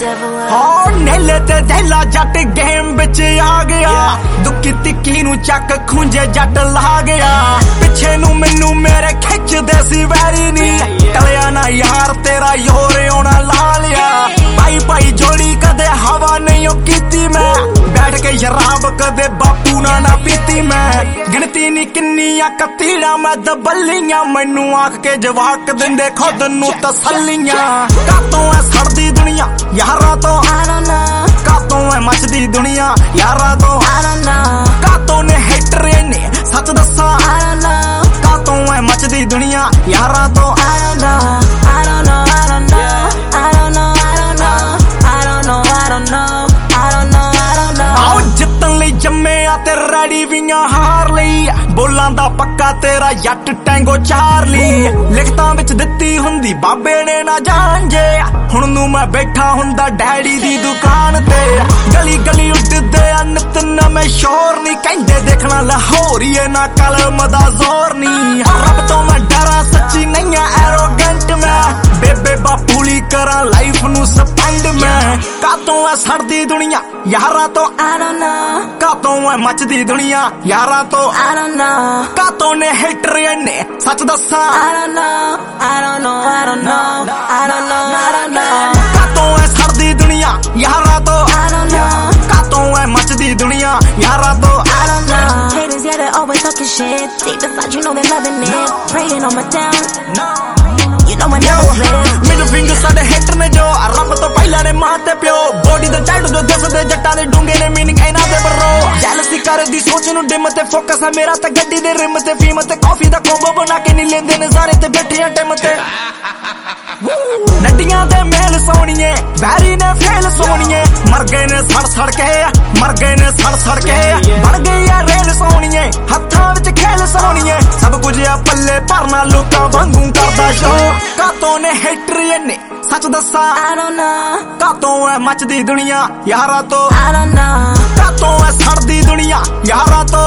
हाँ नेले ते दहला जट गेम बिच आ गया दुखी तिक्की नू चक खुंजे जट ला गया पिछे नू मैनू मेरे खिच दे सी वैरी नी टलिया ना यार तेरा योर होना ला लिया भाई भाई जोड़ी कदे हवा नहीं कीती मैं बैठ के शराब कदे बापू ना पीती मैं गिनती नी किन्नियां कतीड़ा मैं दबलियां मैनू आख के जवाक दिंदे खुद नू तसल्लियां कातों है सड़दी दुनिया यारा तो कातों है मचदी दुनिया यारा तो कातों ने हेटर ने सच दसा कातों है मचदी दुनिया यारा तो जम्मे ते रेडी वियां हार लई बोलां दा पक्का तेरा जट टैंगो चार्ली लिखतां विच दित्ती हुंदी बाबे ने ना जान जे हुण नू मैं बैठा हुंदा डैडी दी दुकान ते गली गली उड्डदे नित नवें शोर नी कहंदे देखना लाहौरीए ना कलम दा जोर नी रब तो मैं डरा सच्ची नहीं एरोगेंट मैं बेबे बापूली करा लाइफ नू स्पेंड मैं कातों है सड़दी दुनिया यारा तो कातों है मचदी दुनिया यारा तो कातों ने हेटर ने सच दसा कातों है सड़दी दुनिया यारा तो कातों है मचदी दुनिया यारा तो haters, yeah, they always talking shit. Deep inside, you know they're loving it. Praying on my down. You know I never slip. Middle finger साडे हेटर ने जो रब तो पहला ने मां ते प्यो बॉडी दा चाइल्ड जो दसदे जट्टां दे डूंगे ने मीनिंग इना दे बरो जेलसी कर दी सोच नु डिम ते फोकस है मेरा ते गड्डी दे रिम ते फीम ते कॉफी दा कोंबो बना के नहीं लेंदे नजारे ते बैठे टाइम ते नड्डियां दे मेल सोनिए बैरी ने फेल सोनिए मर गए ने सड़ के मर गए ने सड़ के बढ़ गई है रेल सोनिए हत्थां विच खेल सोनिए सब कुछ आ पल्ले भरना लोकां वांगू करदा शो कातों ने हेटर ने सच दसा कातों है मचदी दुनिया यारा तो कातों है सड़दी दुनिया यारा तो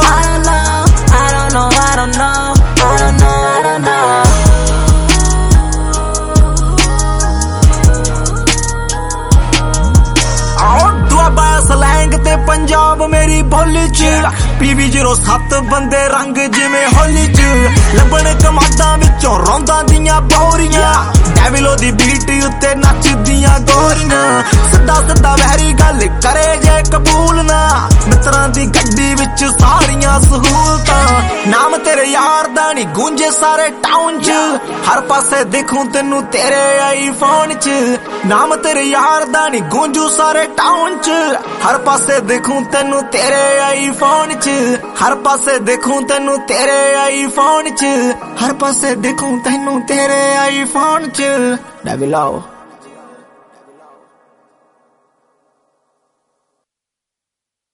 सलैंग ते पंजाब मेरी बोली च पीवी 07 बंदे रंग जिमें होली च लबण कमादा विचों रौंदा दियां बोरियां डेविलो दी बीट उत्ते नचदियां गोरियां सिद्धा सिद्धा वहरी गल करे जे कबूल ना मित्रां दी गड्डी विच सारियां सहूलतां नाम तेरे यार दा नी गूंजे सारे टाउन च हर पासे देखूं तेनू तेरे आईफोन च नाम तेरे यार दा नी गूंजू सारे टाउन च हर पासे देखूं तेनू तेरे आईफोन च हर पासे देखूं तेनू तेरे आईफोन च हर पासे देखूं तेनू तेरे आईफोन च डेविलो